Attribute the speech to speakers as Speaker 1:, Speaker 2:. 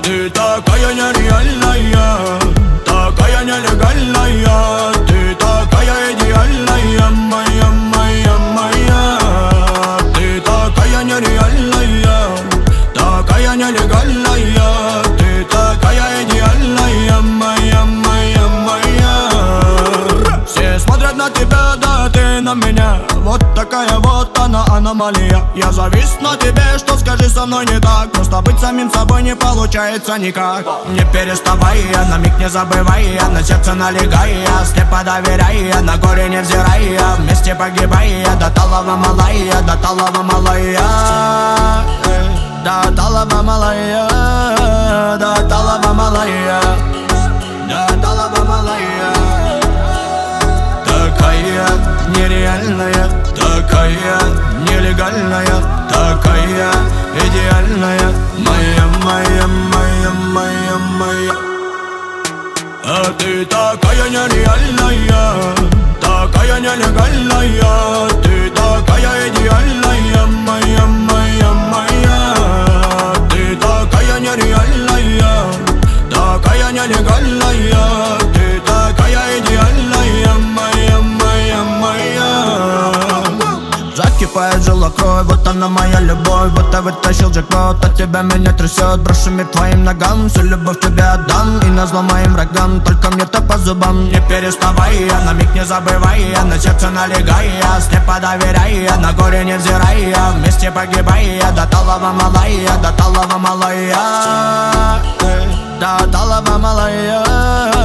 Speaker 1: Ты такая нереальная, такая нелегальная. Ты такая идеальная, моя, моя, моя. Ты такая нереальная, такая нелегальная. Ты такая идеальная, моя, моя, моя. Все смотрят на тебя, да ты на меня. Вот такая вот она, аномалия. Я завис на тебе, что скажи со мной не так. Просто быть самим собой не получается никак. Не переставая, на миг не забывая, на сердце налегая, слепо доверяя, на горе невзирая, вместе погибая. До талого малая, до талого малая, до талого малая, до талого малая, до талого малая. Такая нереальная, такая нелегальная, такая идеальная, моя, моя, моя, моя, моя. А ты такая нереальная, такая нелегальная. Ты такая идеальная, моя, моя, моя. Ты такая нереальная, такая нелегальная. Ты такая идеальная, моя, моя, моя. Закипает жила кровь, вот она моя любовь. Вот я вытащил джекпот, от тебя меня трясет. Брошу мир твоим ногам, всю любовь тебе отдам. И назло моим врагам, только мне-то по зубам. Не переставая, на миг не забывая, на сердце налегая, слепо доверяя, на горе невзирая, вместе погибая. До талого малая, до талого малая, до талого малая,